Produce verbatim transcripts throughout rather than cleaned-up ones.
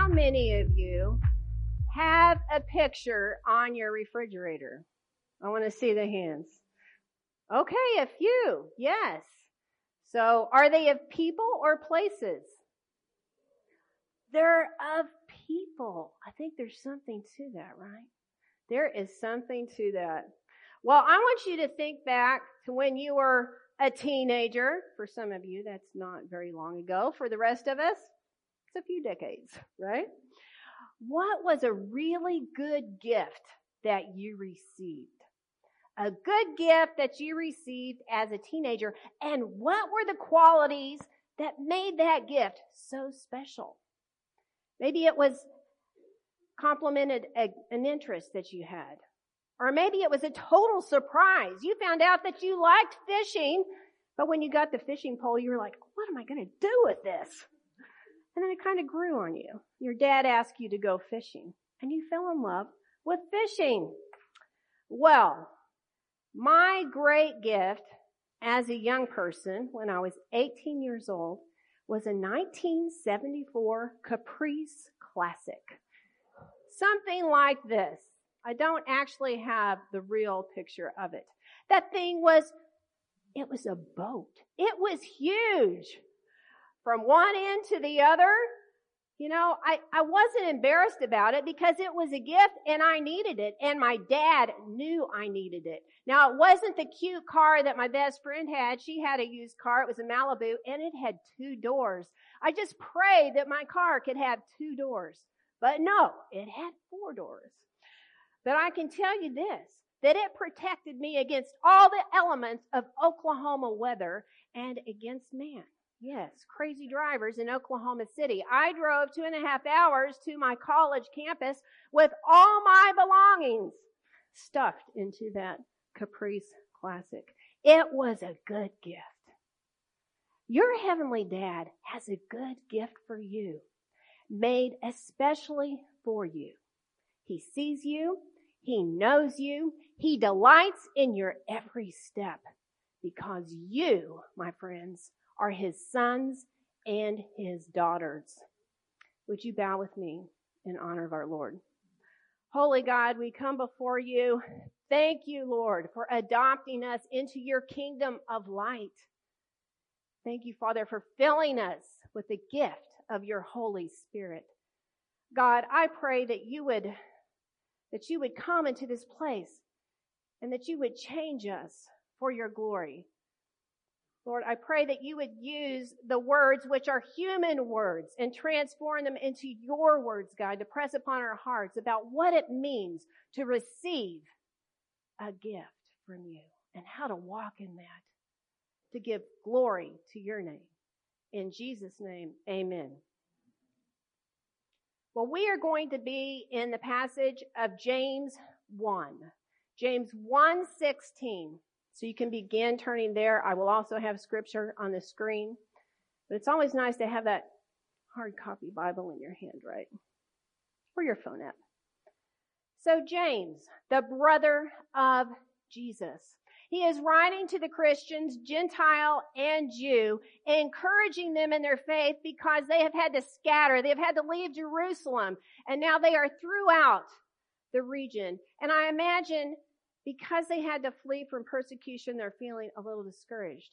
many of you have a picture on your refrigerator? I want to see the hands. Okay, a few, yes. So are they of people or places? They're of people. I think there's something to that, right? There is something to that. Well, I want you to think back to when you were a teenager. For some of you, that's not very long ago. For the rest of us, it's a few decades, right? What was a really good gift that you received? A good gift that you received as a teenager. And what were the qualities that made that gift so special? Maybe it was complemented a, an interest that you had. Or maybe it was a total surprise. You found out that you liked fishing, but when you got the fishing pole, you were like, what am I going to do with this? And then it kind of grew on you. Your dad asked you to go fishing, and you fell in love with fishing. Well, my great gift as a young person when I was eighteen years old was a nineteen seventy-four Caprice Classic. Something like this. I don't actually have the real picture of it. That thing was, it was a boat. It was huge. From one end to the other, you know, I, I wasn't embarrassed about it because it was a gift and I needed it. And my dad knew I needed it. Now, it wasn't the cute car that my best friend had. She had a used car. It was a Malibu and it had two doors. I just prayed that my car could have two doors. But no, it had four doors. But I can tell you this, that it protected me against all the elements of Oklahoma weather and against man. Yes, crazy drivers in Oklahoma City. I drove two and a half hours to my college campus with all my belongings stuffed into that Caprice Classic. It was a good gift. Your heavenly dad has a good gift for you, made especially for you. He sees you. He knows you. He delights in your every step because you, my friends, are his sons and his daughters. Would you bow with me in honor of our Lord? Holy God, we come before you. Thank you, Lord, for adopting us into your kingdom of light. Thank you, Father, for filling us with the gift of your Holy Spirit. God, I pray that you would that you would come into this place and that you would change us for your glory. Lord, I pray that you would use the words which are human words and transform them into your words, God, to press upon our hearts about what it means to receive a gift from you and how to walk in that, to give glory to your name. In Jesus' name, amen. Well, we are going to be in the passage of James one. James one sixteen. So you can begin turning there. I will also have scripture on the screen. But it's always nice to have that hard copy Bible in your hand, right? Or your phone app. So James, the brother of Jesus. He is writing to the Christians, Gentile and Jew, encouraging them in their faith because they have had to scatter. They have had to leave Jerusalem. And now they are throughout the region. And I imagine because they had to flee from persecution, they're feeling a little discouraged,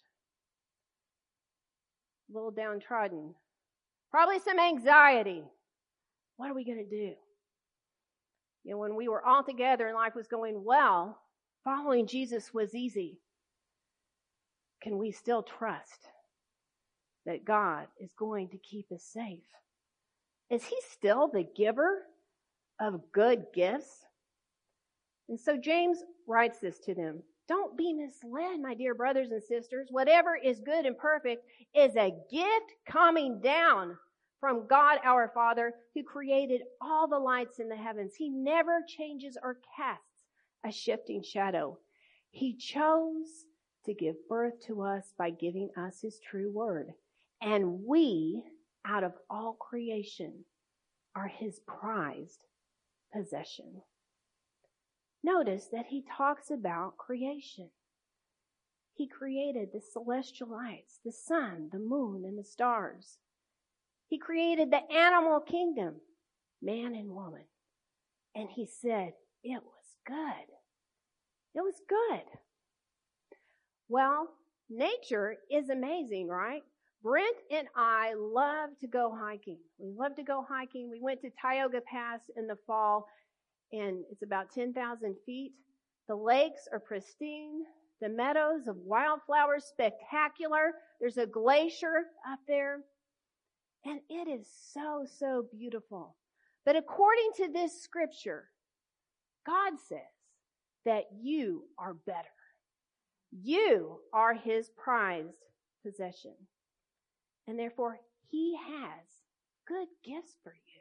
a little downtrodden, probably some anxiety. What are we going to do? You know, when we were all together and life was going well, following Jesus was easy. Can we still trust that God is going to keep us safe? Is he still the giver of good gifts? And so James writes this to them. Don't be misled, my dear brothers and sisters. Whatever is good and perfect is a gift coming down from God our Father, who created all the lights in the heavens. He never changes or casts a shifting shadow. He chose to give birth to us by giving us his true word. And we, out of all creation, are his prized possession. Notice that he talks about creation. He created the celestial lights, the sun, the moon, and the stars. He created the animal kingdom. man and woman. And he said, it was good. It was good. Well, nature is amazing, right? Brent and I love to go hiking. We love to go hiking. We went to Tioga Pass in the fall, and it's about ten thousand feet. The lakes are pristine. The meadows of wildflowers, spectacular. There's a glacier up there. And it is so, so beautiful. But according to this scripture, God says that you are better. You are his prized possession. And therefore, he has good gifts for you.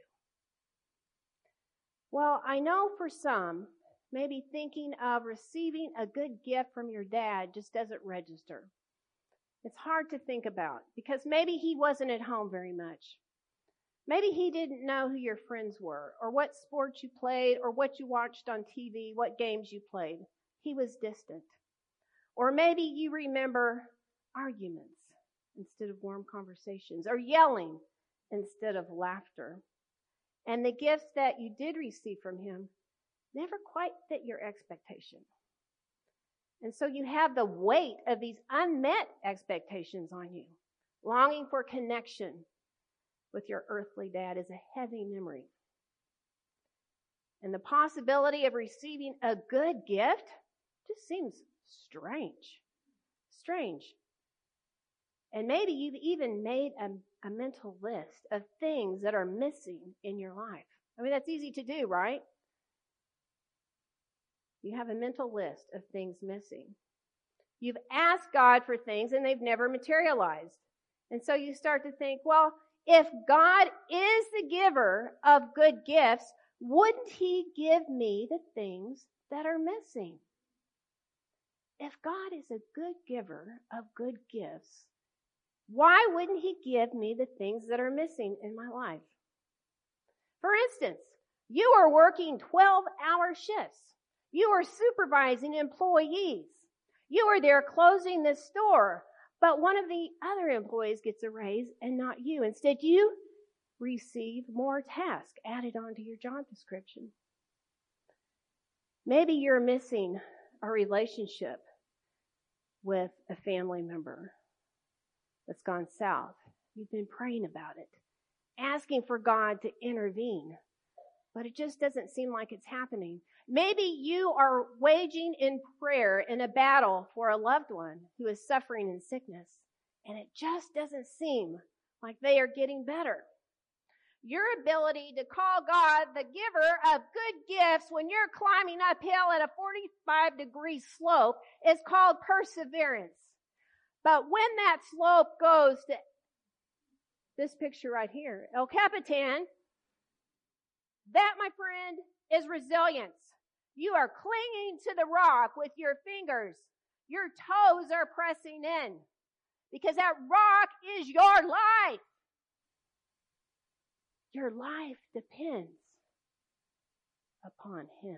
Well, I know for some, maybe thinking of receiving a good gift from your dad just doesn't register. It's hard to think about because maybe he wasn't at home very much. Maybe he didn't know who your friends were or what sports you played or what you watched on T V, what games you played. He was distant. Or maybe you remember arguments instead of warm conversations, or yelling instead of laughter. And the gifts that you did receive from him never quite fit your expectation. And so you have the weight of these unmet expectations on you. Longing for connection with your earthly dad is a heavy memory. And the possibility of receiving a good gift just seems strange. Strange. And maybe you've even made a, a mental list of things that are missing in your life. I mean, that's easy to do, right? You have a mental list of things missing. You've asked God for things and they've never materialized. And so you start to think, well, if God is the giver of good gifts, wouldn't he give me the things that are missing? If God is a good giver of good gifts, why wouldn't he give me the things that are missing in my life? For instance, you are working twelve-hour shifts. You are supervising employees. You are there closing the store, but one of the other employees gets a raise and not you. Instead, you receive more tasks added onto your job description. Maybe you're missing a relationship with a family member that's gone south. You've been praying about it, asking for God to intervene, but it just doesn't seem like it's happening. Maybe you are waging in prayer in a battle for a loved one who is suffering in sickness, and it just doesn't seem like they are getting better. Your ability to call God the giver of good gifts when you're climbing uphill at a forty-five degree slope is called perseverance. But when that slope goes to this picture right here, El Capitan, that, my friend, is resilience. You are clinging to the rock with your fingers. Your toes are pressing in because that rock is your life. Your life depends upon him.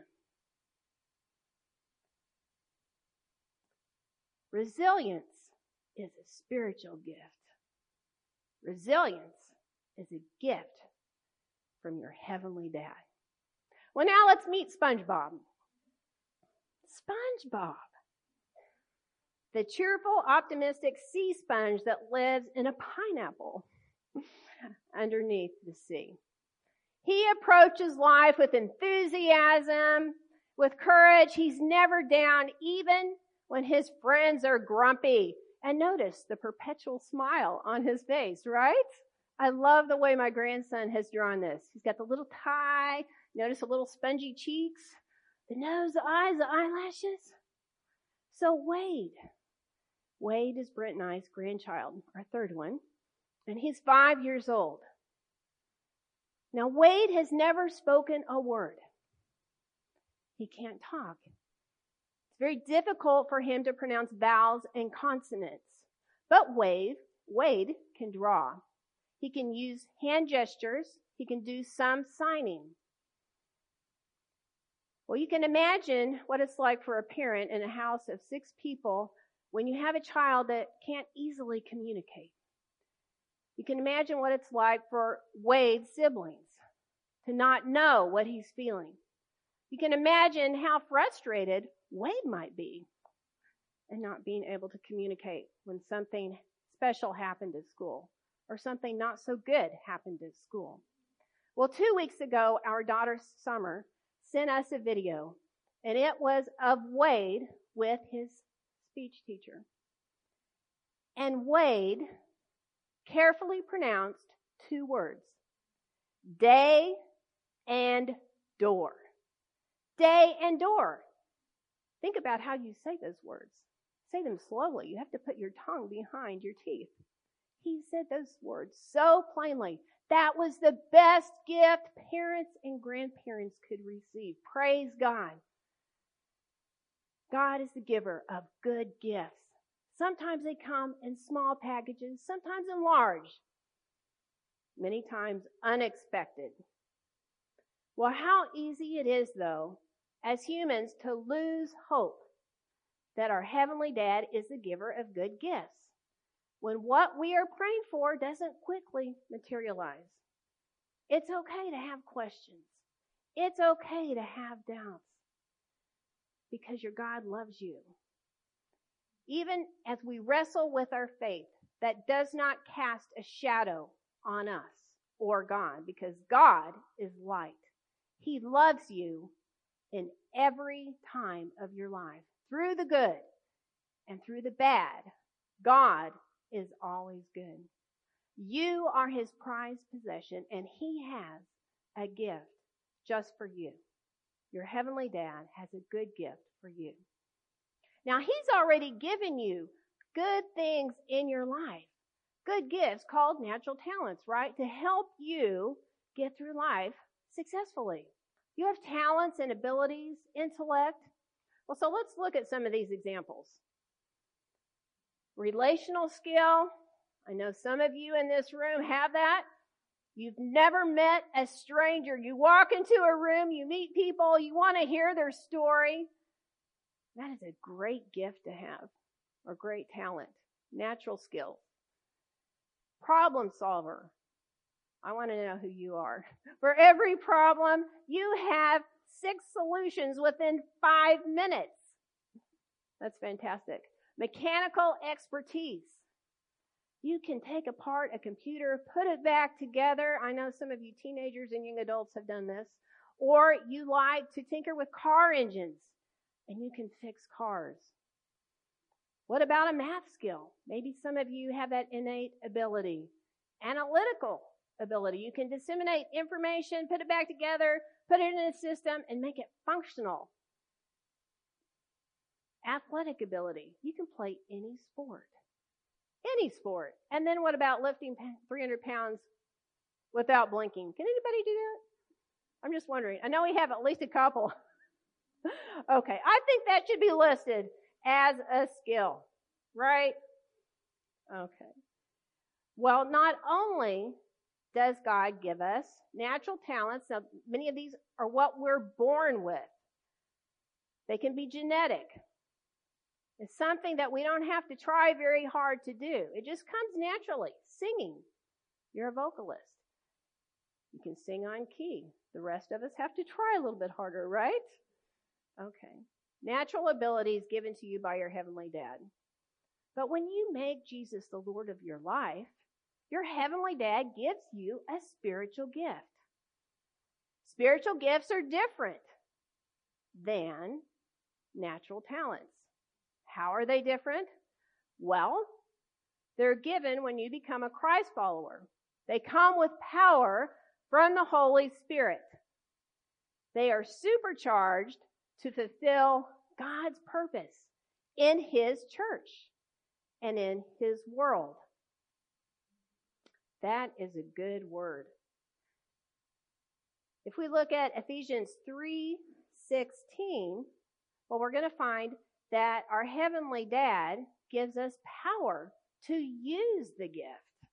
Resilience is a spiritual gift. Resilience is a gift from your heavenly dad. Well, now let's meet SpongeBob. SpongeBob, the cheerful, optimistic sea sponge that lives in a pineapple underneath the sea. He approaches life with enthusiasm, with courage. He's never down, even when his friends are grumpy. And notice the perpetual smile on his face, right? I love the way my grandson has drawn this. He's got the little tie. Notice the little spongy cheeks, the nose, the eyes, the eyelashes. So Wade. Wade is Brent and I's grandchild, our third one. And he's five years old. Now, Wade has never spoken a word. He can't talk. It's very difficult for him to pronounce vowels and consonants. But Wade, Wade can draw. He can use hand gestures. He can do some signing. Well, you can imagine what it's like for a parent in a house of six people when you have a child that can't easily communicate. You can imagine what it's like for Wade's siblings to not know what he's feeling. You can imagine how frustrated Wade might be and not being able to communicate when something special happened at school or something not so good happened at school. Well, two weeks ago, our daughter Summer sent us a video, and it was of Wade with his speech teacher. And Wade carefully pronounced two words, day and door. Day and door. Think about how you say those words. Say them slowly. You have to put your tongue behind your teeth. He said those words so plainly. That was the best gift parents and grandparents could receive. Praise God. God is the giver of good gifts. Sometimes they come in small packages, sometimes in large, many times unexpected. Well, how easy it is, though, as humans to lose hope that our Heavenly Dad is the giver of good gifts when what we are praying for doesn't quickly materialize. It's okay to have questions. It's okay to have doubts because your God loves you. Even as we wrestle with our faith, that does not cast a shadow on us or God, because God is light. He loves you in every time of your life, through the good and through the bad. God is always good. You are his prized possession, and he has a gift just for you. Your Heavenly Dad has a good gift for you. Now, he's already given you good things in your life, good gifts called natural talents, right, to help you get through life successfully. You have talents and abilities, intellect. Well, so let's look at some of these examples. Relational skill. I know some of you in this room have that. You've never met a stranger. You walk into a room, you meet people, you want to hear their story. That is a great gift to have, or great talent. Natural skills. Problem solver. I want to know who you are. For every problem, you have six solutions within five minutes. That's fantastic. Mechanical expertise. You can take apart a computer, put it back together. I know some of you teenagers and young adults have done this. Or you like to tinker with car engines, and you can fix cars. What about a math skill? Maybe some of you have that innate ability. Analytical ability. You can disseminate information, put it back together, put it in a system, and make it functional. Athletic ability. You can play any sport. Any sport. And then what about lifting three hundred pounds without blinking? Can anybody do that? I'm just wondering. I know we have at least a couple. Okay, I think that should be listed as a skill, right? Okay. Well, not only does God give us natural talents, now many of these are what we're born with. They can be genetic. It's something that we don't have to try very hard to do. It just comes naturally. Singing. You're a vocalist. You can sing on key. The rest of us have to try a little bit harder, right? Okay. Natural abilities given to you by your Heavenly Dad. But when you make Jesus the Lord of your life, your Heavenly Dad gives you a spiritual gift. Spiritual gifts are different than natural talents. How are they different? Well, they're given when you become a Christ follower. They come with power from the Holy Spirit. They are supercharged to fulfill God's purpose in His church and in His world. That is a good word. If we look at Ephesians three sixteen, well, we're going to find that our Heavenly Dad gives us power to use the gift.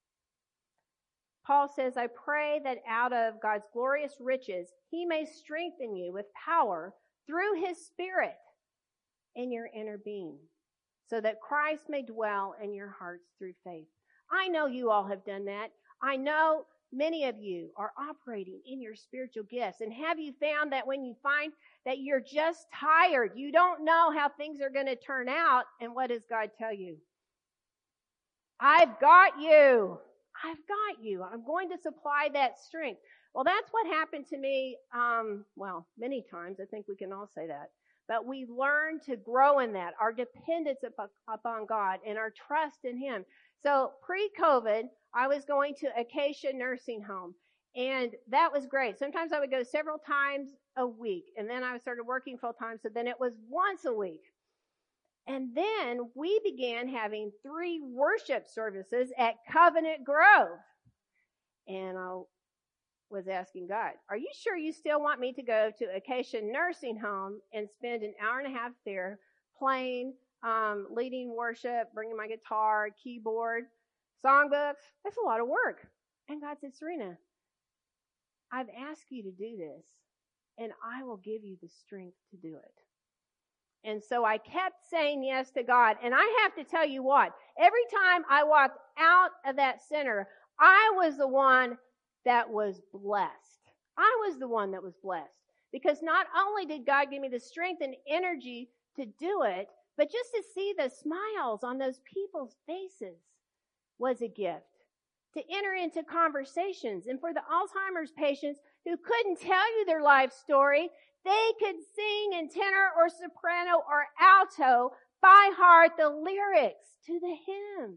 Paul says, I pray that out of God's glorious riches, He may strengthen you with power through His Spirit in your inner being, so that Christ may dwell in your hearts through faith. I know you all have done that. I know many of you are operating in your spiritual gifts? And have you found that when you find that you're just tired, you don't know how things are going to turn out, and what does God tell you? I've got you. I've got you. I'm going to supply that strength. Well, that's what happened to me, um, well, many times. I think we can all say that. But we learn to grow in that, our dependence upon God and our trust in Him. So pre-COVID, I was going to Acacia Nursing Home, and that was great. Sometimes I would go several times a week, and then I started working full-time, so then it was once a week. And then we began having three worship services at Covenant Grove. And I was asking God, are you sure you still want me to go to Acacia Nursing Home and spend an hour and a half there playing, um, leading worship, bringing my guitar, keyboard, songbooks? That's a lot of work. And God said, Serena, I've asked you to do this, and I will give you the strength to do it. And so I kept saying yes to God. And I have to tell you what, every time I walked out of that center, I was the one that was blessed. I was the one that was blessed. Because not only did God give me the strength and energy to do it, but just to see the smiles on those people's faces was a gift. To enter into conversations. And for the Alzheimer's patients who couldn't tell you their life story, they could sing in tenor or soprano or alto by heart the lyrics to the hymns.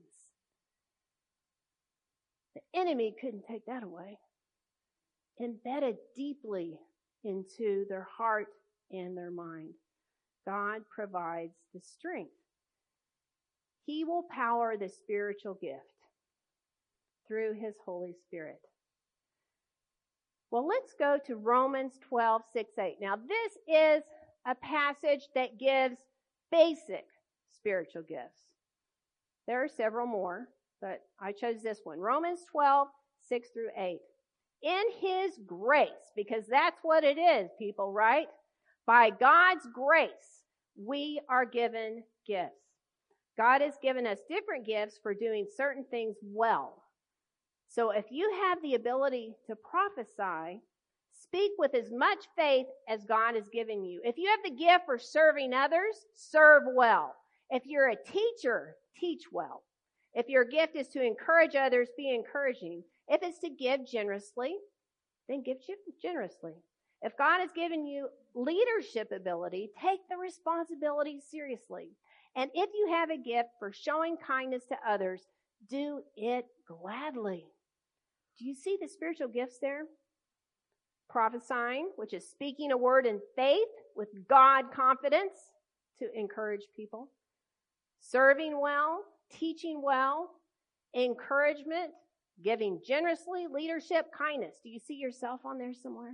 The enemy couldn't take that away. Embedded deeply into their heart and their mind, God provides the strength. He will power the spiritual gift through His Holy Spirit. Well, let's go to Romans twelve, six, eight. Now, this is a passage that gives basic spiritual gifts. There are several more, but I chose this one. Romans twelve, six through eight. In His grace, because that's what it is, people, right? By God's grace, we are given gifts. God has given us different gifts for doing certain things well. So if you have the ability to prophesy, speak with as much faith as God has given you. If you have the gift for serving others, serve well. If you're a teacher, teach well. If your gift is to encourage others, be encouraging. If it's to give generously, then give generously. If God has given you leadership ability, take the responsibility seriously. And if you have a gift for showing kindness to others, do it gladly. Do you see the spiritual gifts there? Prophesying, which is speaking a word in faith with God confidence to encourage people. Serving well, teaching well, encouragement, giving generously, leadership, kindness. Do you see yourself on there somewhere?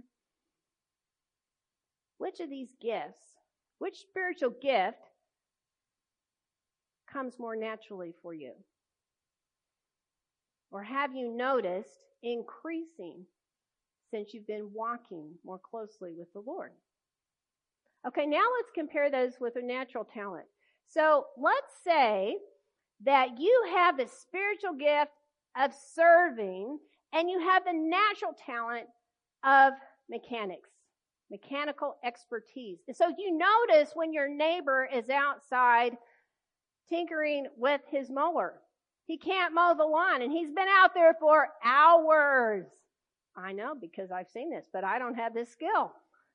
Which of these gifts, which spiritual gift comes more naturally for you? Or have you noticed increasing since you've been walking more closely with the Lord? Okay, now let's compare those with a natural talent. So let's say that you have the spiritual gift of serving and you have the natural talent of mechanics, mechanical expertise. And so you notice when your neighbor is outside tinkering with his mower. He can't mow the lawn, and he's been out there for hours. I know, because I've seen this, but I don't have this skill.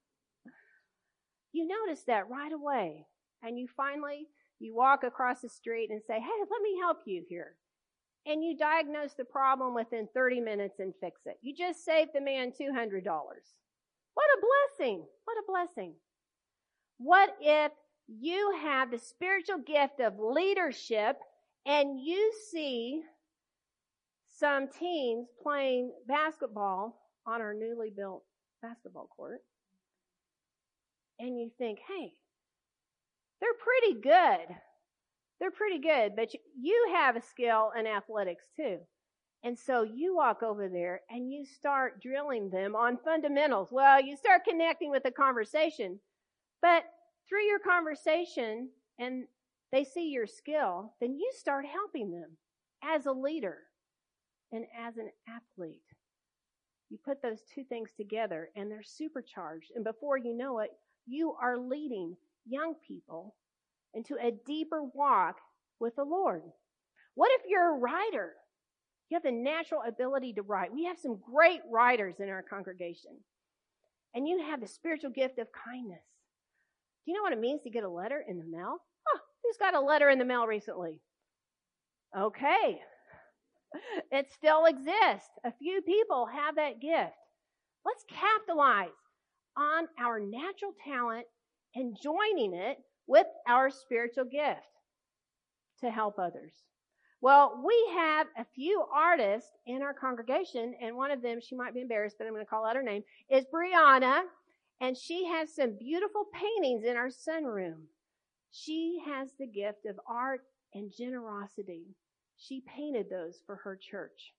You notice that right away, and you finally, you walk across the street and say, hey, let me help you here. And you diagnose the problem within thirty minutes and fix it. You just saved the man two hundred dollars. What a blessing. What a blessing. What if you have the spiritual gift of leadership and you see some teens playing basketball on our newly built basketball court, and you think, hey, they're pretty good. They're pretty good, but you, you have a skill in athletics too. And so you walk over there and you start drilling them on fundamentals. Well, you start connecting with the conversation, but through your conversation and they see your skill, then you start helping them as a leader and as an athlete. You put those two things together and they're supercharged. And before you know it, you are leading young people into a deeper walk with the Lord. What if you're a writer? You have the natural ability to write. We have some great writers in our congregation. And you have the spiritual gift of kindness. Do you know what it means to get a letter in the mail? Huh, who's got a letter in the mail recently? Okay. It still exists. A few people have that gift. Let's capitalize on our natural talent and joining it with our spiritual gift to help others. Well, we have a few artists in our congregation, and one of them, she might be embarrassed, but I'm going to call out her name, is Brianna, and she has some beautiful paintings in our sunroom. She has the gift of art and generosity. She painted those for her church.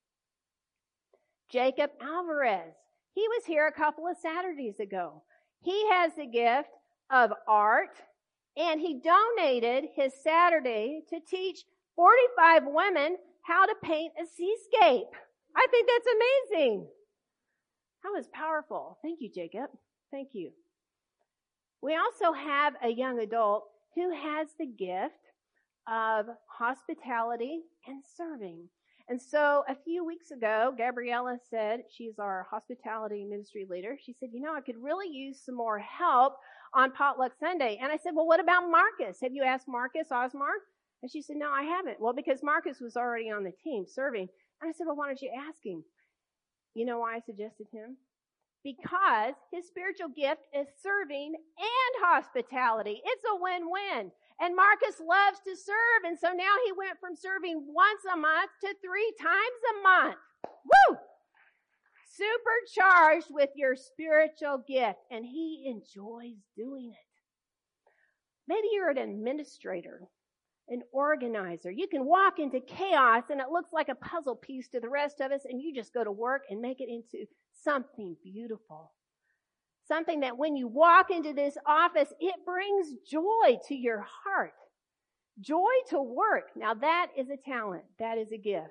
Jacob Alvarez, he was here a couple of Saturdays ago. He has the gift of art, and he donated his Saturday to teach forty-five women how to paint a seascape. I think that's amazing. That was powerful. Thank you, Jacob. Thank you. We also have a young adult who has the gift of hospitality and serving. And so a few weeks ago, Gabriella said, she's our hospitality ministry leader. She said, you know, I could really use some more help on Potluck Sunday. And I said, well, what about Marcus? Have you asked Marcus Osmar? And she said, no, I haven't. Well, because Marcus was already on the team serving. And I said, well, why don't you ask him? You know why I suggested him? Because his spiritual gift is serving and hospitality. It's a win-win. And Marcus loves to serve. And so now he went from serving once a month to three times a month. Woo! Supercharged with your spiritual gift. And he enjoys doing it. Maybe you're an administrator, an organizer. You can walk into chaos and it looks like a puzzle piece to the rest of us, and you just go to work and make it into something beautiful. Something that when you walk into this office, it brings joy to your heart. Joy to work. Now that is a talent. That is a gift.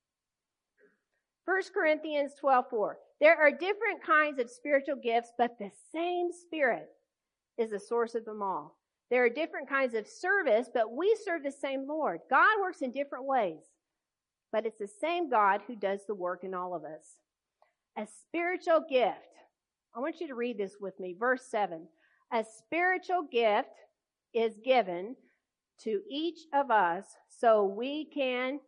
First Corinthians twelve four. There are different kinds of spiritual gifts, but the same Spirit is the source of them all. There are different kinds of service, but we serve the same Lord. God works in different ways, but it's the same God who does the work in all of us. A spiritual gift. I want you to read this with me. Verse seven. A spiritual gift is given to each of us so we can,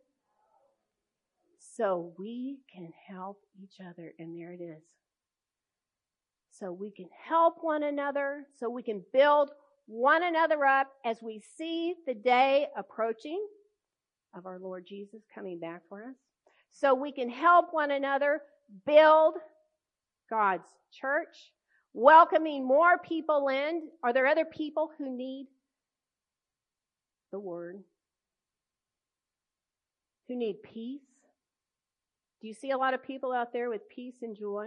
so we can help each other. And there it is. So we can help one another, so we can build one another up as we see the day approaching of our Lord Jesus coming back for us. So we can help one another build God's church, welcoming more people in. Are there other people who need the word? Who need peace? Do you see a lot of people out there with peace and joy?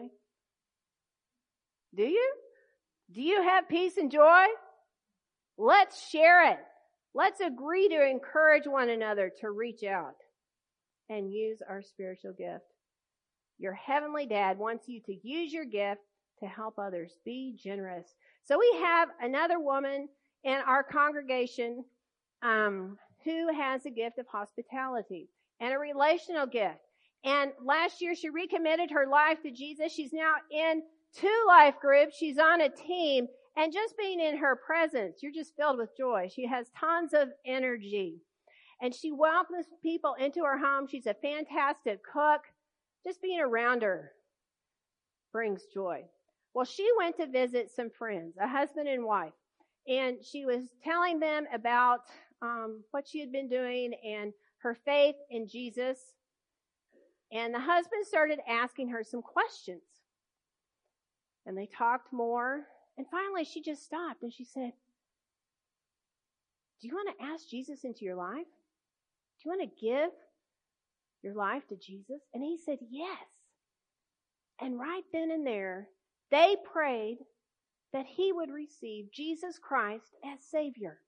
Do you? Do you have peace and joy? Let's share it. Let's agree to encourage one another to reach out and use our spiritual gift. Your heavenly Dad wants you to use your gift to help others. Be generous. So we have another woman in our congregation um, who has a gift of hospitality and a relational gift. And last year she recommitted her life to Jesus. She's now in two life groups. She's on a team. And just being in her presence, you're just filled with joy. She has tons of energy. And she welcomes people into her home. She's a fantastic cook. Just being around her brings joy. Well, she went to visit some friends, a husband and wife. And she was telling them about um, what she had been doing and her faith in Jesus. And the husband started asking her some questions. And they talked more. And finally, she just stopped and she said, do you want to ask Jesus into your life? Do you want to give your life to Jesus? And he said, yes. And right then and there, they prayed that he would receive Jesus Christ as Savior.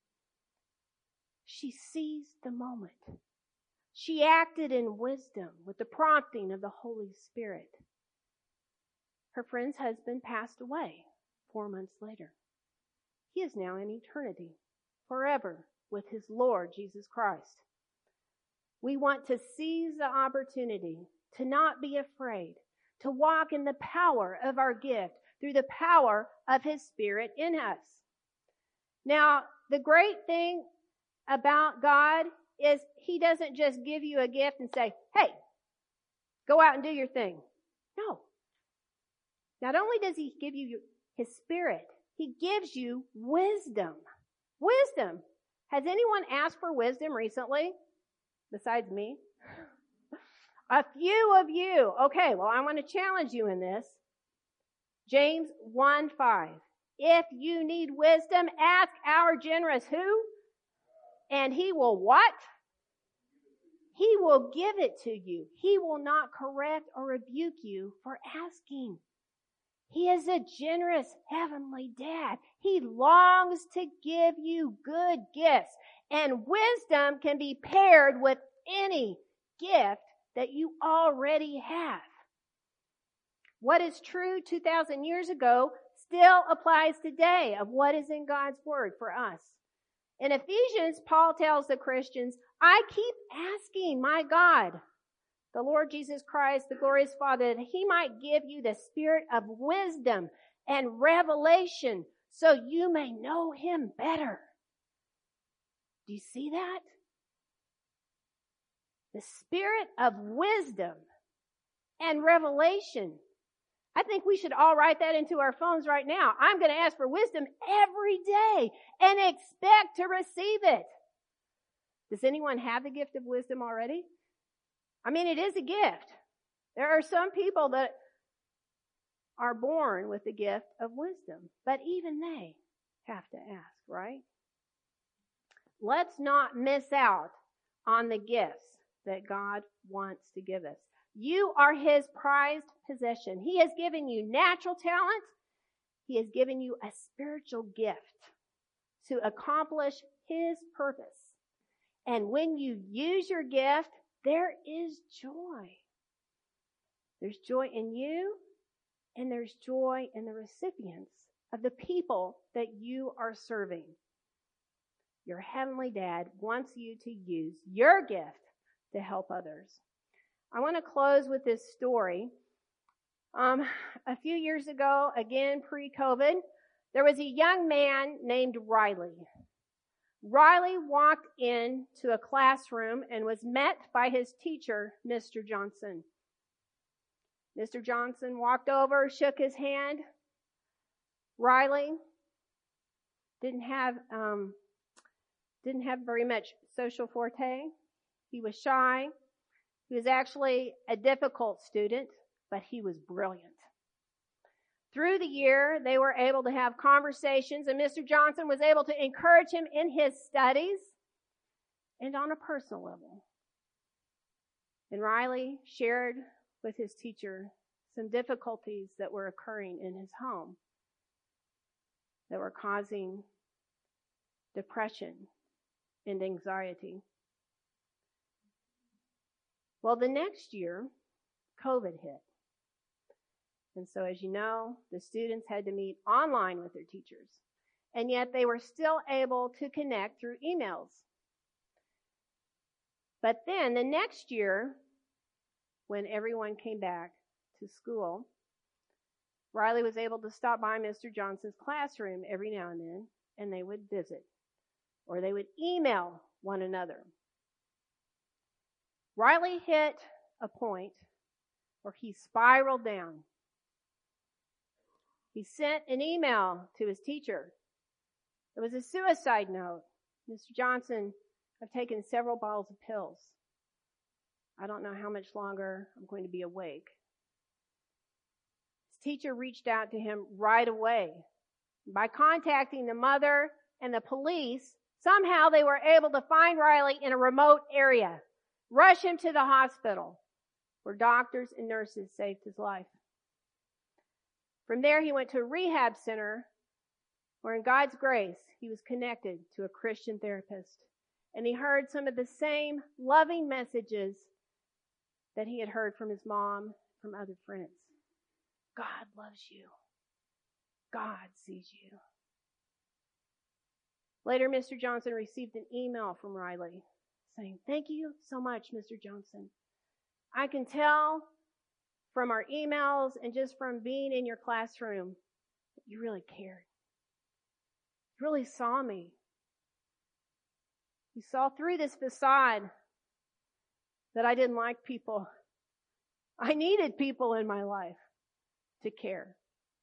She seized the moment. She acted in wisdom with the prompting of the Holy Spirit. Her friend's husband passed away four months later. He is now in eternity, forever, with his Lord Jesus Christ. We want to seize the opportunity to not be afraid, to walk in the power of our gift through the power of his Spirit in us. Now, the great thing about God is he doesn't just give you a gift and say, hey, go out and do your thing. No. Not only does he give you his Spirit, he gives you wisdom. Wisdom. Has anyone asked for wisdom recently? Besides me? A few of you. Okay, well, I want to challenge you in this. James one five. If you need wisdom, ask our generous who? And he will what? He will give it to you. He will not correct or rebuke you for asking. He is a generous heavenly dad. He longs to give you good gifts. And wisdom can be paired with any gift that you already have. What is true two thousand years ago still applies today of what is in God's word for us. In Ephesians, Paul tells the Christians, I keep asking my God, the Lord Jesus Christ, the glorious Father, that he might give you the spirit of wisdom and revelation so you may know him better. Do you see that? The spirit of wisdom and revelation. I think we should all write that into our phones right now. I'm going to ask for wisdom every day and expect to receive it. Does anyone have the gift of wisdom already? I mean, it is a gift. There are some people that are born with the gift of wisdom, but even they have to ask, right? Let's not miss out on the gifts that God wants to give us. You are his prized possession. He has given you natural talent. He has given you a spiritual gift to accomplish his purpose. And when you use your gift, there is joy. There's joy in you, and there's joy in the recipients of the people that you are serving. Your heavenly dad wants you to use your gift to help others. I want to close with this story. Um, a few years ago, again pre-COVID, there was a young man named Riley. Riley walked into a classroom and was met by his teacher, Mister Johnson. Mister Johnson walked over, shook his hand. Riley didn't have um, didn't have very much social forte. He was shy. He was actually a difficult student, but he was brilliant. Through the year, they were able to have conversations, and Mister Johnson was able to encourage him in his studies and on a personal level. And Riley shared with his teacher some difficulties that were occurring in his home that were causing depression and anxiety. Well, the next year, COVID hit. And so, as you know, the students had to meet online with their teachers. And yet they were still able to connect through emails. But then the next year, when everyone came back to school, Riley was able to stop by Mister Johnson's classroom every now and then, and they would visit. Or they would email one another. Riley hit a point where he spiraled down. He sent an email to his teacher. It was a suicide note. Mister Johnson, I've taken several bottles of pills. I don't know how much longer I'm going to be awake. His teacher reached out to him right away. By contacting the mother and the police, somehow they were able to find Riley in a remote area, rush him to the hospital, where doctors and nurses saved his life. From there, he went to a rehab center where, in God's grace, he was connected to a Christian therapist. And he heard some of the same loving messages that he had heard from his mom, from other friends. God loves you. God sees you. Later, Mister Johnson received an email from Riley saying, "Thank you so much, Mister Johnson. I can tell from our emails and just from being in your classroom that you really cared. You really saw me. You saw through this facade that I didn't like people. I needed people in my life to care."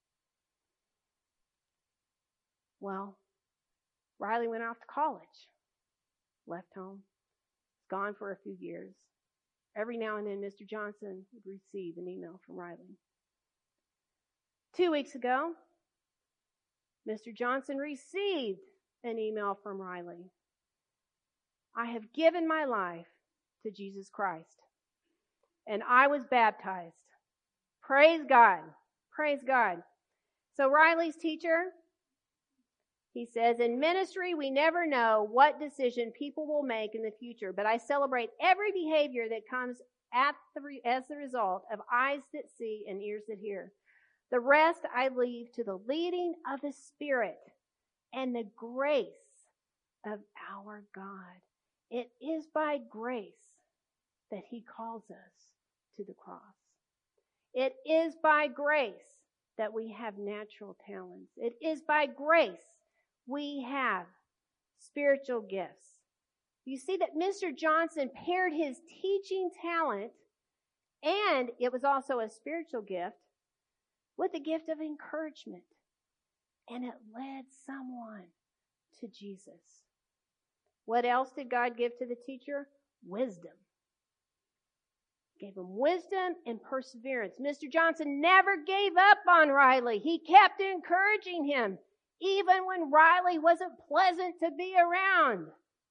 Well, Riley went off to college, left home, gone for a few years. Every now and then, Mister Johnson would receive an email from Riley. Two weeks ago, Mister Johnson received an email from Riley. "I have given my life to Jesus Christ, and I was baptized." Praise God. Praise God. So Riley's teacher, he says, "In ministry, we never know what decision people will make in the future, but I celebrate every behavior that comes at the, as the result of eyes that see and ears that hear. The rest I leave to the leading of the Spirit and the grace of our God. It is by grace that He calls us to the cross. It is by grace that we have natural talents. It is by grace we have spiritual gifts." You see that Mister Johnson paired his teaching talent, and it was also a spiritual gift, with the gift of encouragement. And it led someone to Jesus. What else did God give to the teacher? Wisdom. Gave him wisdom and perseverance. Mister Johnson never gave up on Riley. He kept encouraging him, even when Riley wasn't pleasant to be around.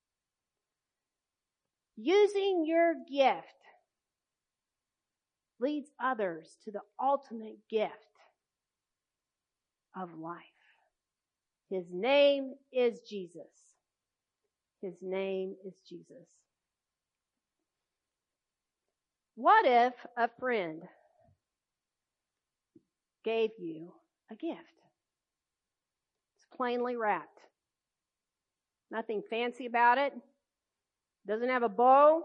Using your gift leads others to the ultimate gift of life. His name is Jesus. His name is Jesus. What if a friend gave you a gift? It's plainly wrapped. Nothing fancy about it. Doesn't have a bow.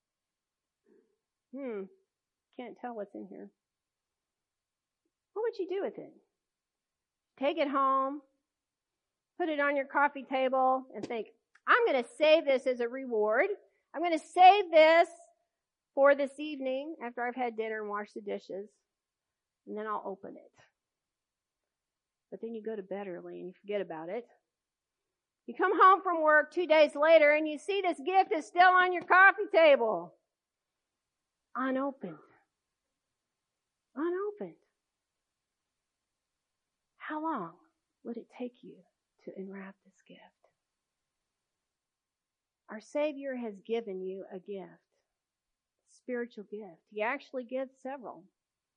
Hmm. Can't tell what's in here. What would you do with it? Take it home, put it on your coffee table, and think, "I'm going to save this as a reward. I'm going to save this for this evening after I've had dinner and washed the dishes, and then I'll open it." But then you go to bed early and you forget about it. You come home from work two days later and you see this gift is still on your coffee table. Unopened. Unopened. How long would it take you to unwrap this gift? Our Savior has given you a gift, a spiritual gift. He actually gives several.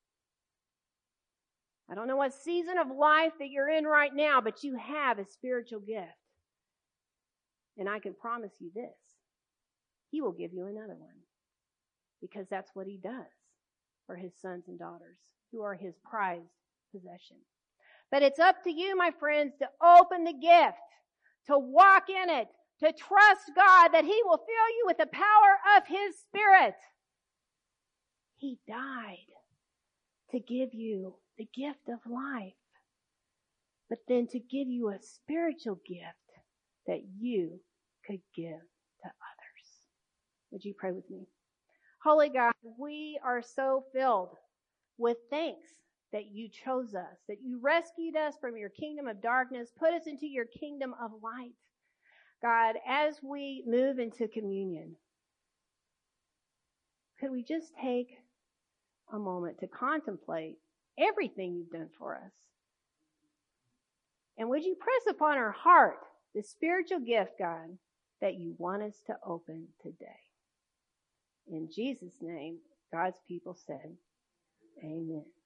I don't know what season of life that you're in right now, but you have a spiritual gift. And I can promise you this, He will give you another one, because that's what He does for His sons and daughters who are His prized possession. But it's up to you, my friends, to open the gift, to walk in it, to trust God that He will fill you with the power of His Spirit. He died to give you the gift of life, but then to give you a spiritual gift that you could give to others. Would you pray with me? Holy God, we are so filled with thanks that you chose us, that you rescued us from your kingdom of darkness, put us into your kingdom of light. God, as we move into communion, could we just take a moment to contemplate everything you've done for us? And would you press upon our heart the spiritual gift, God, that you want us to open today? In Jesus' name, God's people said, amen.